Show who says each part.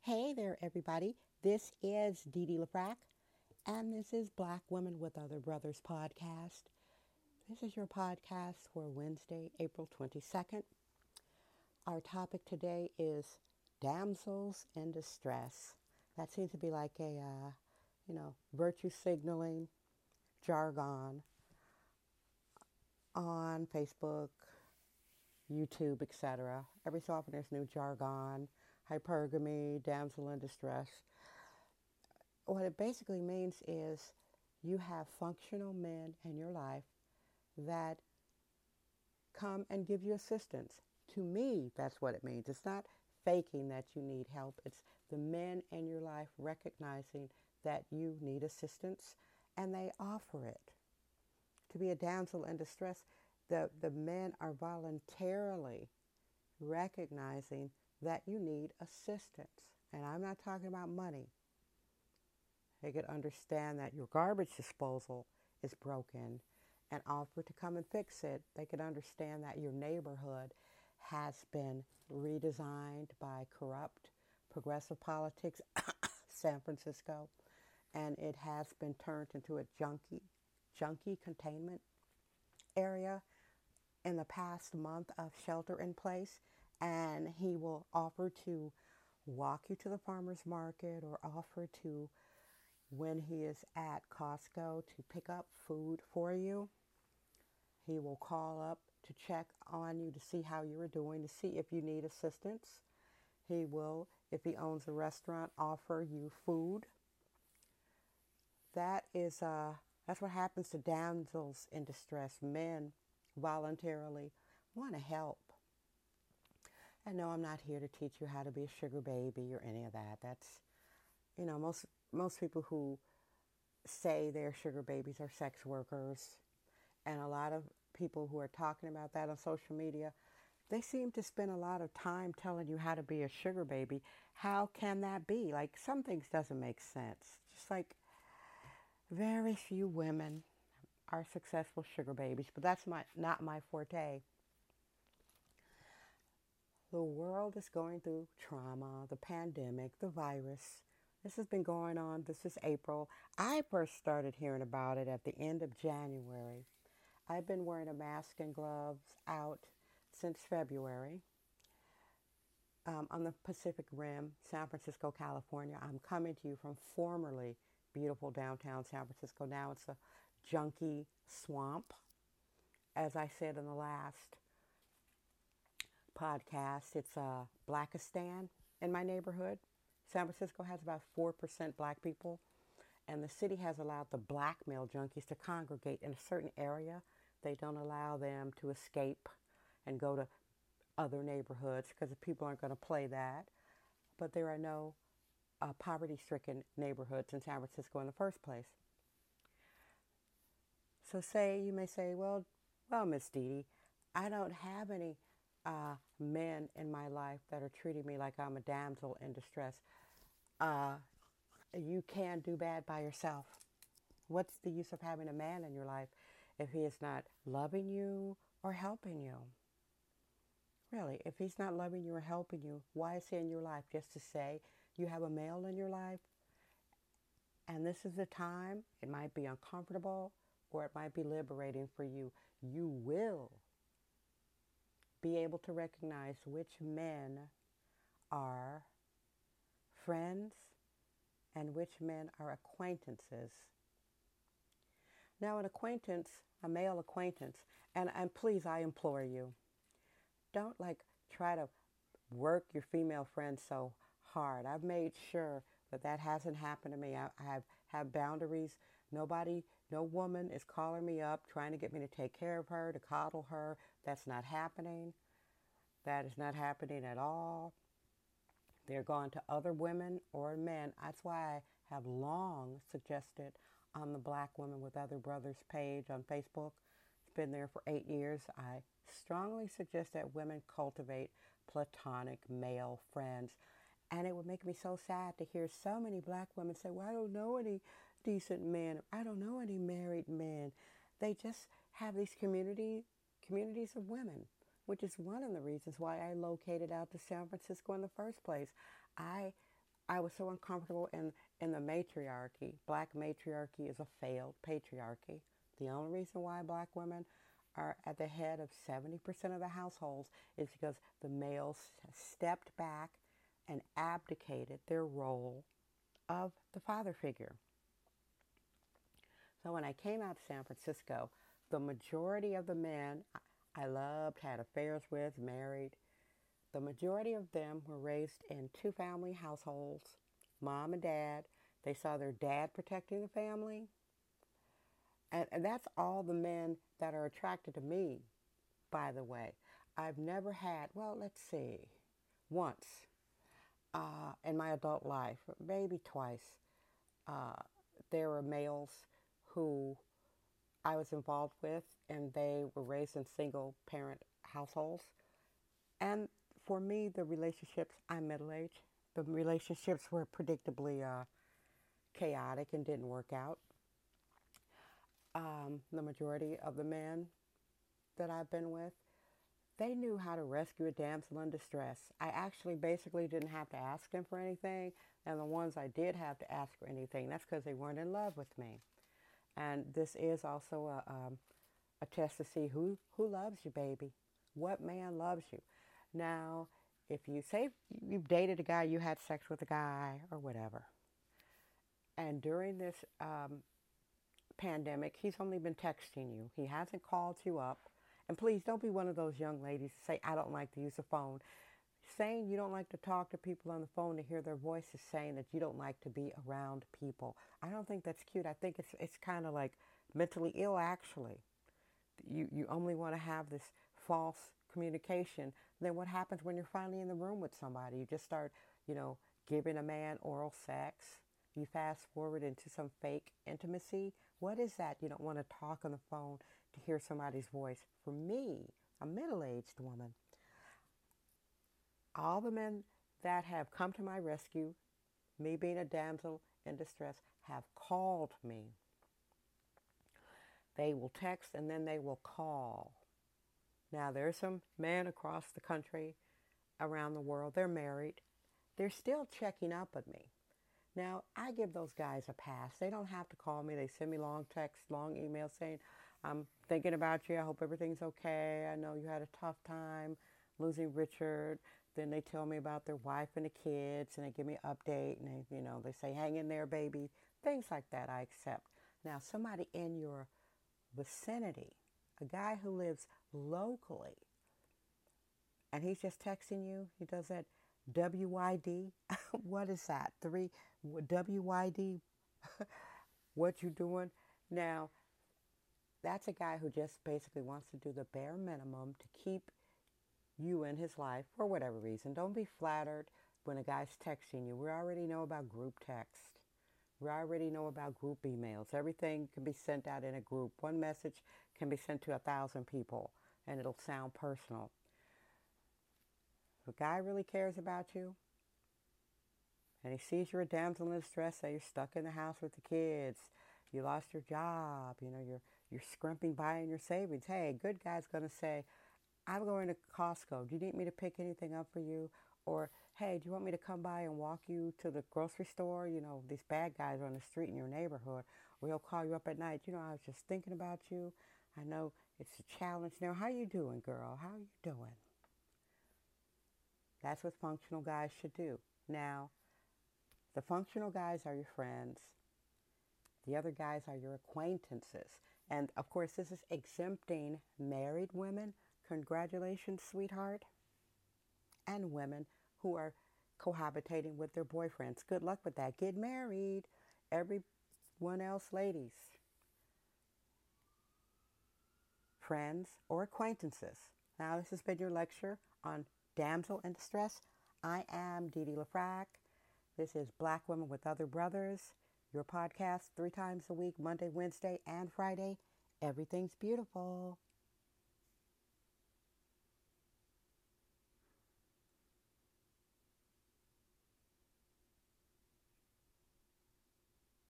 Speaker 1: Hey there, everybody. This is Dee Dee LaPrac, and this is Black Women with Other Brothers podcast. This is your podcast for Wednesday, April 22nd. Our topic today is damsels in distress. That seems to be like a, virtue signaling jargon on Facebook, YouTube, etc. Every so often there's new jargon, hypergamy, damsel in distress. What it basically means is you have functional men in your life that come and give you assistance. To me, that's what it means. It's not faking that you need help. It's the men in your life recognizing that you need assistance and they offer it. To be a damsel in distress, the men are voluntarily recognizing that you need assistance. And I'm not talking about money. They could understand that your garbage disposal is broken and offer to come and fix it. They could understand that your neighborhood has been redesigned by corrupt, progressive politics, San Francisco, and it has been turned into a junkie containment area in the past month of shelter in place. And he will offer to walk you to the farmer's market or offer to when he is at Costco to pick up food for you. He will call up to check on you to see how you are doing, to see if you need assistance. He will, if he owns a restaurant, offer you food. That's what happens to damsels in distress. Men voluntarily want to help. And no, I'm not here to teach you how to be a sugar baby or any of that. That's, most people who say they're sugar babies are sex workers. And a lot of people who are talking about that on social media, they seem to spend a lot of time telling you how to be a sugar baby. How can that be? Like, some things doesn't make sense. Just like very few women are successful sugar babies, but that's not my forte. The world is going through trauma, the pandemic, the virus. This has been going on. This is April. I first started hearing about it at the end of January. I've been wearing a mask and gloves out since February. On the Pacific Rim, San Francisco, California. I'm coming to you from formerly beautiful downtown San Francisco. Now it's a junkie swamp. As I said in the last podcast, it's a Blackistan in my neighborhood. San Francisco has about 4% black people, and the city has allowed the black male junkies to congregate in a certain area. They don't allow them to escape and go to other neighborhoods because the people aren't going to play that. But there are no poverty-stricken neighborhoods in San Francisco in the first place. So you may say, well, Miss Dee Dee, I don't have any men in my life that are treating me like I'm a damsel in distress. You can do bad by yourself. What's the use of having a man in your life if he is not loving you or helping you? Really, if he's not loving you or helping you, why is he in your life? Just to say you have a male in your life and this is the time, it might be uncomfortable or it might be liberating for you. You will be able to recognize which men are friends and which men are acquaintances. Now, an acquaintance, a male acquaintance, and please, I implore you, don't try to work your female friends so hard. I've made sure that hasn't happened to me. I have boundaries. Nobody, no woman is calling me up trying to get me to take care of her, to coddle her. That's not happening. That is not happening at all. They're going to other women or men. That's why I have long suggested on the Black Women with Other Brothers page on Facebook. It's been there for 8 years. I strongly suggest that women cultivate platonic male friends. And it would make me so sad to hear so many black women say, well, I don't know any decent men. I don't know any married men. They just have these communities of women, which is one of the reasons why I located out to San Francisco in the first place. I I was so uncomfortable in the matriarchy. Black matriarchy is a failed patriarchy. The only reason why black women are at the head of 70% of the households is because the males stepped back and abdicated their role of the father figure. So when I came out to San Francisco, the majority of the men I loved, had affairs with, married, the majority of them were raised in two-family households, mom and dad. They saw their dad protecting the family. And that's all the men that are attracted to me, by the way. I've never had, well, let's see, once in my adult life, maybe twice, uh, there were males who I was involved with, and they were raised in single parent households. And for me, the relationships, I'm middle aged, the relationships were predictably chaotic and didn't work out. The majority of the men that I've been with, they knew how to rescue a damsel in distress. I actually basically didn't have to ask them for anything, and the ones I did have to ask for anything, that's because they weren't in love with me. And this is also a test to see who loves you, baby. What man loves you? Now, if you say you've dated a guy, you had sex with a guy or whatever, and during this pandemic, he's only been texting you. He hasn't called you up. And please don't be one of those young ladies who say, I don't like to use the phone. Saying you don't like to talk to people on the phone to hear their voices saying that you don't like to be around people. I don't think that's cute. I think it's kind of like mentally ill, actually. You only want to have this false communication. Then what happens when you're finally in the room with somebody? You just start, giving a man oral sex. You fast forward into some fake intimacy. What is that? You don't want to talk on the phone to hear somebody's voice. For me, a middle-aged woman, all the men that have come to my rescue, me being a damsel in distress, have called me. They will text and then they will call. Now, there's some men across the country, around the world, they're married. They're still checking up on me. Now, I give those guys a pass. They don't have to call me. They send me long texts, long emails saying, I'm thinking about you. I hope everything's okay. I know you had a tough time losing Richard. Then they tell me about their wife and the kids, and they give me an update, and they say, hang in there, baby. Things like that I accept. Now, somebody in your vicinity, a guy who lives locally, and he's just texting you, he does that WYD. What is that? WYD? What you doing? Now, that's a guy who just basically wants to do the bare minimum to keep you in his life for whatever reason. Don't be flattered when a guy's texting you. We already know about group text. We already know about group emails. Everything can be sent out in a group. One message can be sent to 1,000 people, and it'll sound personal. If a guy really cares about you, and he sees you're a damsel in distress, say you're stuck in the house with the kids, you lost your job, you're scrimping by in your savings. Hey, a good guy's going to say, I'm going to Costco. Do you need me to pick anything up for you? Or, hey, do you want me to come by and walk you to the grocery store? These bad guys on the street in your neighborhood. Or he'll call you up at night. I was just thinking about you. I know it's a challenge now. How you doing, girl? How you doing? That's what functional guys should do. Now, the functional guys are your friends. The other guys are your acquaintances. And, of course, this is exempting married women. Congratulations, sweetheart. And women who are cohabitating with their boyfriends. Good luck with that. Get married. Everyone else, ladies, friends, or acquaintances. Now, this has been your lecture on Damsel in Distress. I am Dee Dee LaFrac. This is Black Women with Other Brothers. Your podcast 3 times a week, Monday, Wednesday, and Friday. Everything's beautiful.